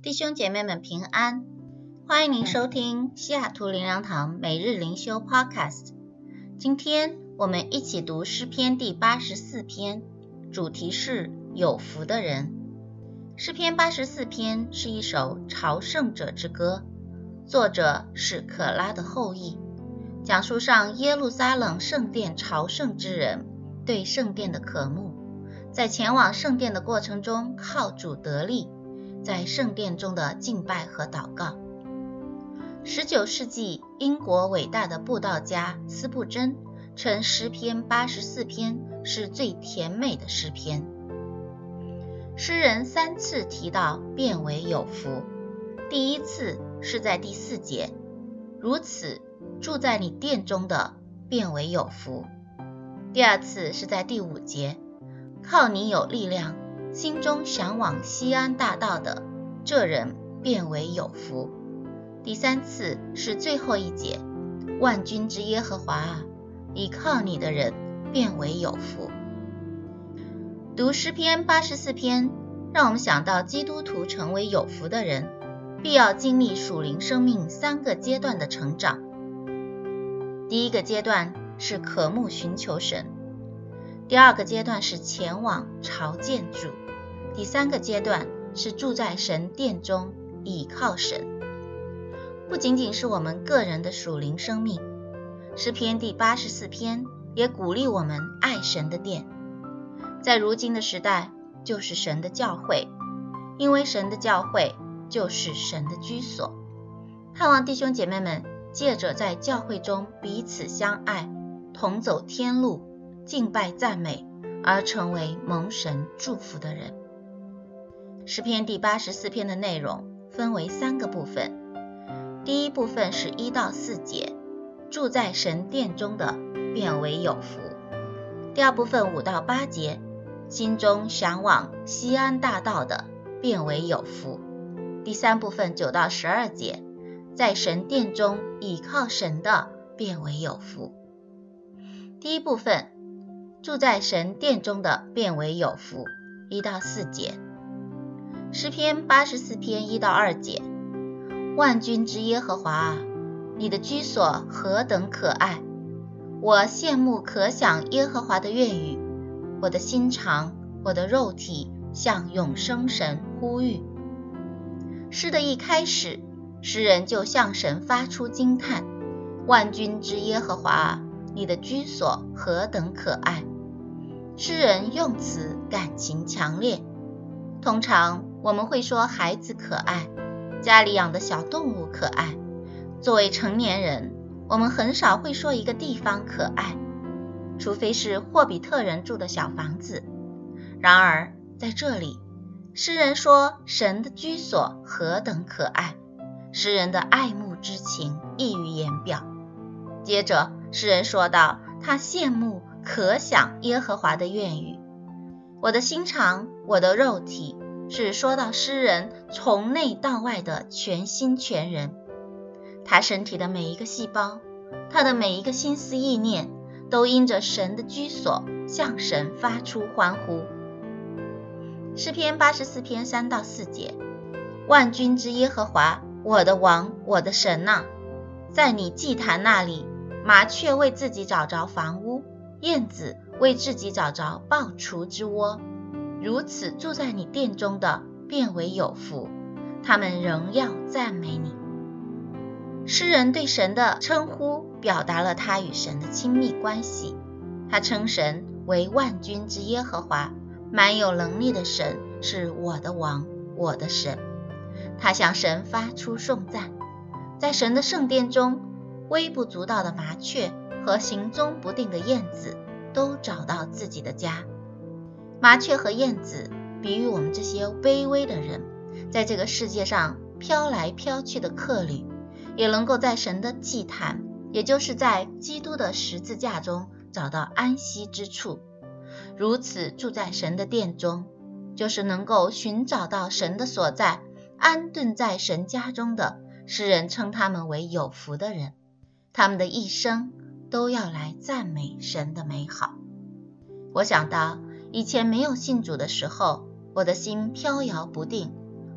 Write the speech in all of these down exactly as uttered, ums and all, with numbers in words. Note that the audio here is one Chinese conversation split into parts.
弟兄姐妹们平安，欢迎您收听西雅图灵粮堂每日灵修 Podcast。 今天我们一起读诗篇第八十四篇，主题是有福的人。诗篇八十四篇是一首朝圣者之歌，作者是可拉的后裔，讲述上耶路撒冷圣殿朝圣之人对圣殿的渴慕，在前往圣殿的过程中靠主得力，在圣殿中的敬拜和祷告。十九世纪英国伟大的布道家斯布真称诗篇八十四篇是最甜美的诗篇。诗人三次提到变为有福，第一次是在第四节，如此住在你殿中的变为有福。第二次是在第五节，靠你有力量，心中向往西安大道的这人变为有福。第三次是最后一节，万军之耶和华啊，倚靠你的人变为有福。读诗篇八十四篇，让我们想到基督徒成为有福的人，必要经历属灵生命三个阶段的成长。第一个阶段是渴慕寻求神，第二个阶段是前往朝见主，第三个阶段是住在神殿中倚靠神。不仅仅是我们个人的属灵生命，诗篇第八十四篇也鼓励我们爱神的殿。在如今的时代，就是神的教会，因为神的教会就是神的居所。盼望弟兄姐妹们借着在教会中彼此相爱，同走天路，敬拜赞美，而成为蒙神祝福的人。诗篇第八十四篇的内容分为三个部分，第一部分是一到四节，住在神殿中的变为有福。第二部分五到八节，心中向往西安大道的变为有福。第三部分九到十二节，在神殿中倚靠神的变为有福。第一部分，住在神殿中的变为有福，一到四节。诗篇八十四篇一到二节，万军之耶和华啊，你的居所何等可爱！我羡慕可想耶和华的愿语，我的心肠，我的肉体向永生神呼吁。诗的一开始，诗人就向神发出惊叹，万军之耶和华啊，你的居所何等可爱！诗人用词感情强烈。通常我们会说孩子可爱，家里养的小动物可爱。作为成年人，我们很少会说一个地方可爱，除非是霍比特人住的小房子。然而在这里，诗人说神的居所何等可爱，诗人的爱慕之情溢于言表。接着诗人说道，他羡慕可想耶和华的愿语。我的心肠，我的肉体，是说到诗人从内到外的全心全人。他身体的每一个细胞，他的每一个心思意念，都因着神的居所向神发出欢呼。诗篇八十四篇三到四节，万军之耶和华，我的王，我的神啊，在你祭坛那里，麻雀为自己找着房屋，燕子为自己找着抱雏之窝，如此住在你殿中的变为有福，他们仍要赞美你。诗人对神的称呼表达了他与神的亲密关系，他称神为万军之耶和华，满有能力的神是我的王，我的神。他向神发出颂赞。在神的圣殿中，微不足道的麻雀和行踪不定的燕子都找到自己的家。麻雀和燕子比喻我们这些卑微的人，在这个世界上飘来飘去的客旅，也能够在神的祭坛，也就是在基督的十字架中找到安息之处。如此住在神的殿中，就是能够寻找到神的所在，安顿在神家中的，诗人称他们为有福的人。他们的一生都要来赞美神的美好。我想到以前没有信主的时候，我的心飘摇不定，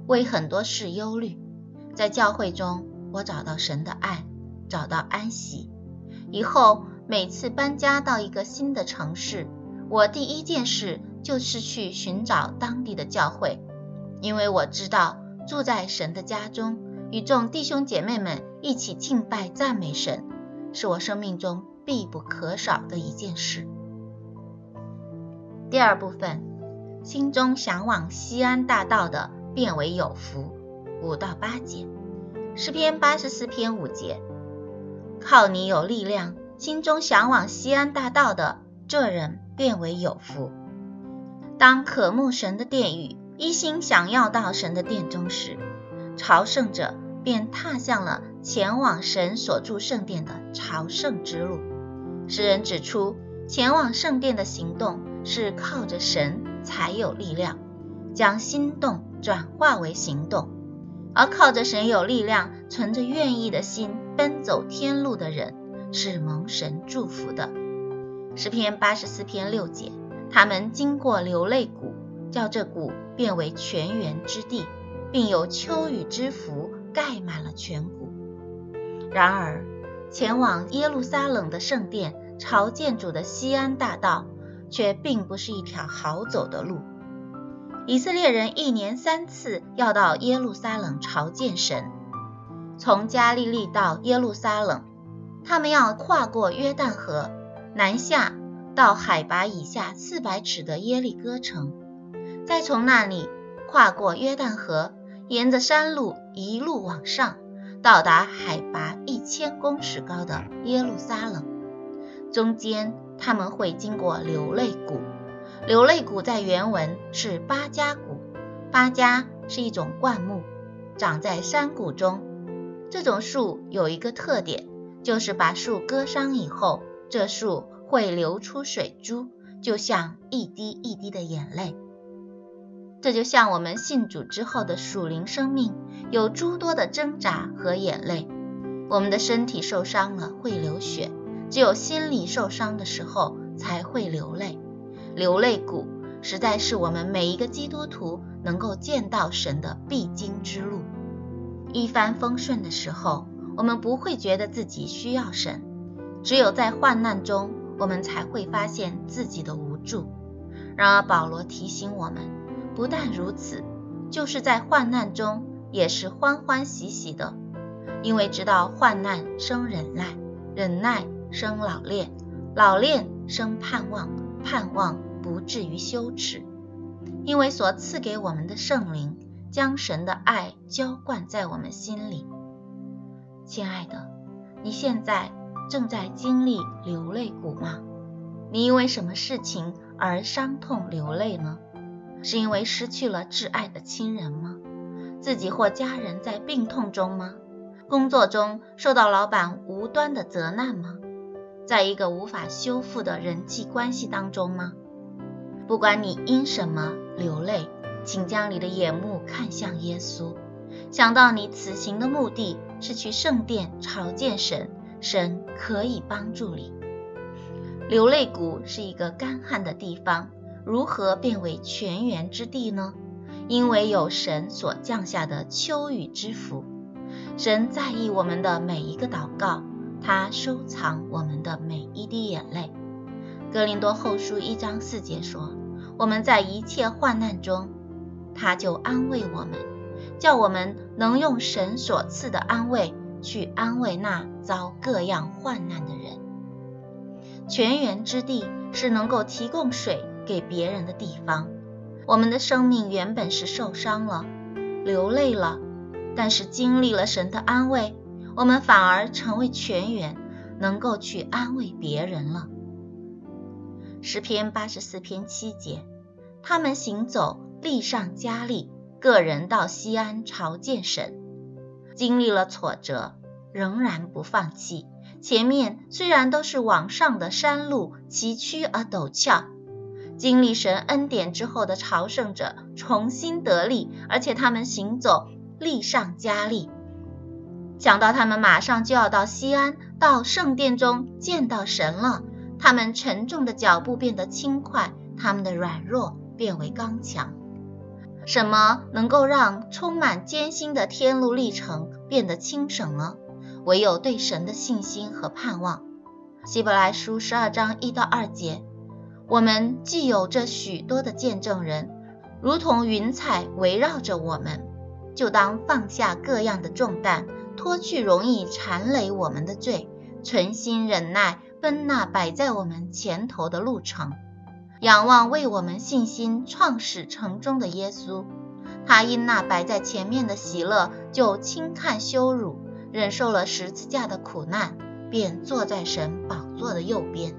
为很多事忧虑。在教会中，我找到神的爱，找到安息。以后每次搬家到一个新的城市，我第一件事就是去寻找当地的教会，因为我知道住在神的家中，与众弟兄姐妹们一起敬拜赞美神，是我生命中必不可少的一件事。第二部分，心中向往西安大道的变为有福，五到八节。诗篇八十四篇五节，靠你有力量，心中向往西安大道的，这人变为有福。当渴慕神的殿宇，一心想要到神的殿中时，朝圣者便踏向了前往神所住圣殿的朝圣之路。诗人指出，前往圣殿的行动是靠着神才有力量，将心动转化为行动。而靠着神有力量，存着愿意的心奔走天路的人，是蒙神祝福的。诗篇八十四篇六节，他们经过流泪谷，叫这谷变为泉源之地，并有秋雨之福盖满了全谷。然而，前往耶路撒冷的圣殿朝见主的西安大道，却并不是一条好走的路。以色列人一年三次要到耶路撒冷朝见神。从加利利到耶路撒冷，他们要跨过约旦河，南下到海拔以下四百尺的耶利哥城，再从那里跨过约旦河，沿着山路一路往上，到达海拔一千公尺高的耶路撒冷。中间他们会经过流泪谷，流泪谷在原文是巴加谷，巴加是一种灌木，长在山谷中。这种树有一个特点，就是把树割伤以后，这树会流出水珠，就像一滴一滴的眼泪。这就像我们信主之后的属灵生命，有诸多的挣扎和眼泪。我们的身体受伤了会流血，只有心理受伤的时候才会流泪。流泪谷实在是我们每一个基督徒能够见到神的必经之路。一帆风顺的时候，我们不会觉得自己需要神，只有在患难中，我们才会发现自己的无助。然而保罗提醒我们，不但如此，就是在患难中也是欢欢喜喜的，因为知道患难生忍耐，忍耐生老练，老练生盼望，盼望不至于羞耻。因为所赐给我们的圣灵，将神的爱浇灌在我们心里。亲爱的，你现在正在经历流泪谷吗？你因为什么事情而伤痛流泪呢？是因为失去了挚爱的亲人吗？自己或家人在病痛中吗？工作中受到老板无端的责难吗？在一个无法修复的人际关系当中吗？不管你因什么流泪，请将你的眼目看向耶稣，想到你此行的目的是去圣殿朝见神，神可以帮助你。流泪谷是一个干旱的地方，如何变为泉源之地呢？因为有神所降下的秋雨之福。神在意我们的每一个祷告，他收藏我们的每一滴眼泪。哥林多后书一章四节说，我们在一切患难中，他就安慰我们，叫我们能用神所赐的安慰去安慰那遭各样患难的人。泉源之地是能够提供水给别人的地方。我们的生命原本是受伤了，流泪了，但是经历了神的安慰，我们反而成为泉源，能够去安慰别人了。诗篇八十四篇七节，他们行走力上加力，个人到西安朝见神。经历了挫折，仍然不放弃。前面虽然都是往上的山路，崎岖而陡峭，经历神恩典之后的朝圣者重新得力，而且他们行走力上加力。想到他们马上就要到西安，到圣殿中见到神了，他们沉重的脚步变得轻快，他们的软弱变为刚强。 什么能够让充满艰辛的天路历程变得轻省呢？唯有对神的信心和盼望。希伯来书十二章一到二节，我们既有着许多的见证人，如同云彩围绕着我们，就当放下各样的重担，脱去容易缠累我们的罪，存心忍耐，奔那摆在我们前头的路程，仰望为我们信心创始成终的耶稣。他因那摆在前面的喜乐，就轻看羞辱，忍受了十字架的苦难，便坐在神宝座的右边。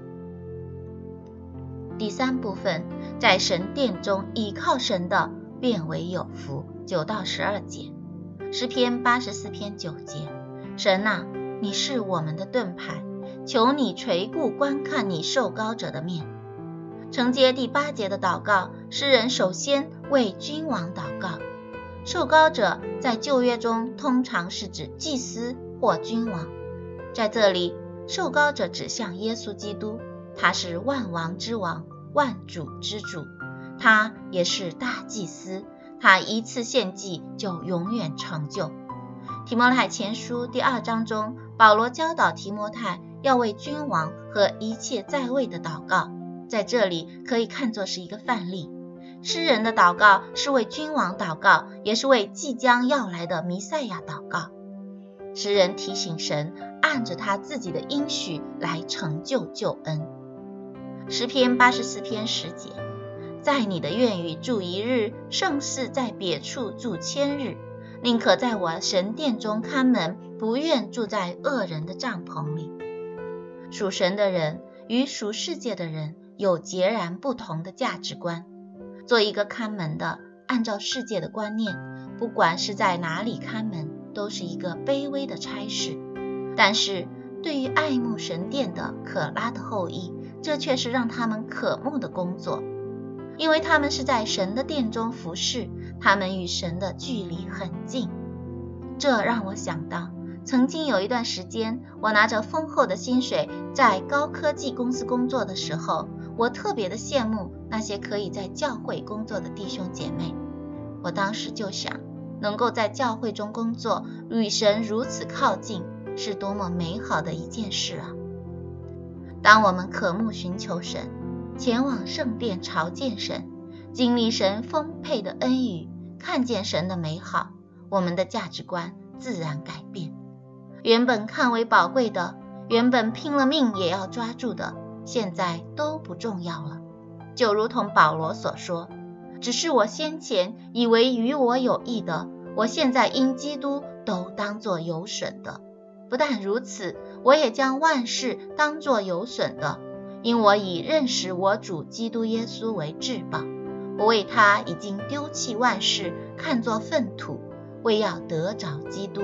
第三部分，在神殿中倚靠神的，便为有福。九到十二节。诗篇八十四篇九节，神啊，你是我们的盾牌，求你垂顾观看你受膏者的面。承接第八节的祷告，诗人首先为君王祷告。受膏者在旧约中通常是指祭司或君王，在这里受膏者指向耶稣基督，他是万王之王，万主之主，他也是大祭司，他一次献祭就永远成就。提摩太前书第二章中，保罗教导提摩太要为君王和一切在位的祷告，在这里可以看作是一个范例。诗人的祷告是为君王祷告，也是为即将要来的弥赛亚祷告。诗人提醒神按着他自己的应许来成就救恩。诗篇八十四篇十节，在你的院宇住一日，胜似在别处住千日。宁可在我神殿中看门，不愿住在恶人的帐篷里。属神的人与属世界的人有截然不同的价值观。做一个看门的，按照世界的观念，不管是在哪里看门，都是一个卑微的差事。但是对于爱慕神殿的可拉的后裔，这却是让他们渴慕的工作，因为他们是在神的殿中服侍，他们与神的距离很近。这让我想到，曾经有一段时间，我拿着丰厚的薪水在高科技公司工作的时候，我特别的羡慕那些可以在教会工作的弟兄姐妹。我当时就想，能够在教会中工作，与神如此靠近，是多么美好的一件事啊！当我们渴慕寻求神，前往圣殿朝见神，经历神丰沛的恩雨，看见神的美好，我们的价值观自然改变。原本看为宝贵的，原本拼了命也要抓住的，现在都不重要了。就如同保罗所说，只是我先前以为与我有益的，我现在因基督都当作有损的。不但如此，我也将万事当作有损的，因我以认识我主基督耶稣为至宝。我为他已经丢弃万事，看作粪土，为要得着基督。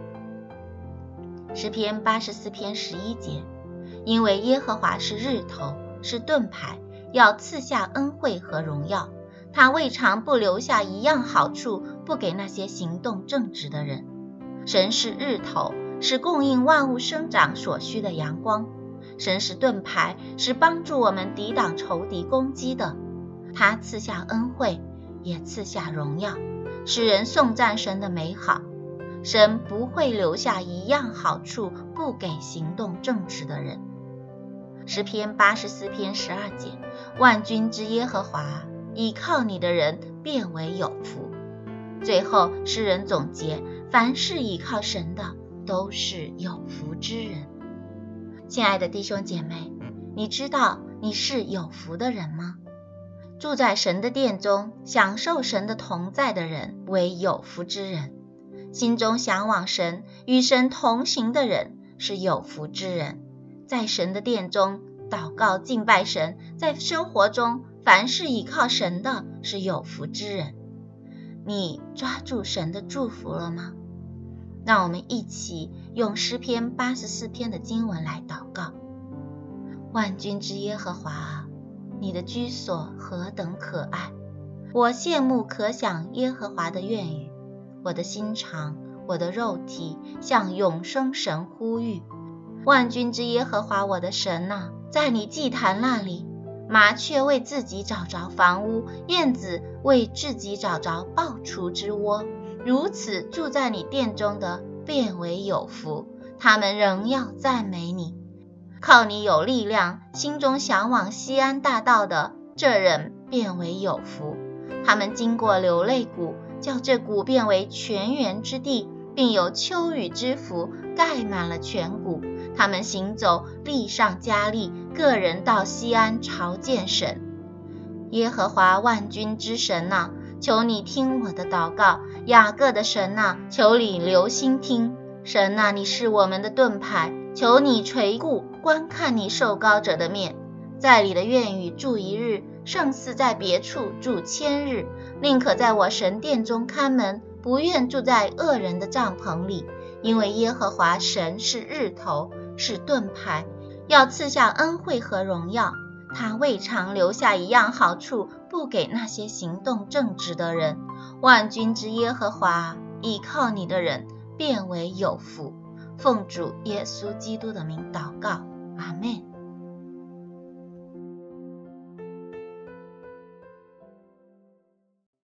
诗篇八十四篇十一节，因为耶和华是日头，是盾牌，要赐下恩惠和荣耀，他未尝不留下一样好处，不给那些行动正直的人。神是日头，是供应万物生长所需的阳光。神是盾牌，是帮助我们抵挡仇敌攻击的。他赐下恩惠，也赐下荣耀，使人颂赞神的美好。神不会留下一样好处，不给行动正直的人。诗篇八十四篇十二节，万军之耶和华，倚靠你的人便为有福。最后诗人总结，凡是倚靠神的，都是有福之人。亲爱的弟兄姐妹，你知道你是有福的人吗？住在神的殿中，享受神的同在的人为有福之人。心中向往神，与神同行的人是有福之人。在神的殿中祷告敬拜神，在生活中凡是倚靠神的是有福之人。你抓住神的祝福了吗？让我们一起用诗篇八十四篇的经文来祷告。万军之耶和华啊，你的居所何等可爱！我羡慕可想耶和华的愿语，我的心肠，我的肉体向永生神呼吁。万军之耶和华我的神啊，在你祭坛那里， 麻雀为自己找着房屋，燕子为自己找着抱雏之窝。如此住在你殿中的，便为有福，他们仍要赞美你。靠你有力量，心中向往西安大道的，这人便为有福。他们经过流泪谷，叫这谷变为泉源之地，并有秋雨之福盖满了全谷。他们行走，力上加力，个人到西安朝见神。耶和华万军之神啊，求你听我的祷告，雅各的神啊，求你留心听。神啊，你是我们的盾牌，求你垂顾观看你受膏者的面。在你的院宇住一日，胜似在别处住千日。宁可在我神殿中看门，不愿住在恶人的帐篷里。因为耶和华神是日头，是盾牌，要赐下恩惠和荣耀。他未尝留下一样好处，不给那些行动正直的人。万军之耶和华，倚靠你的人便为有福。奉主耶稣基督的名祷告，阿们。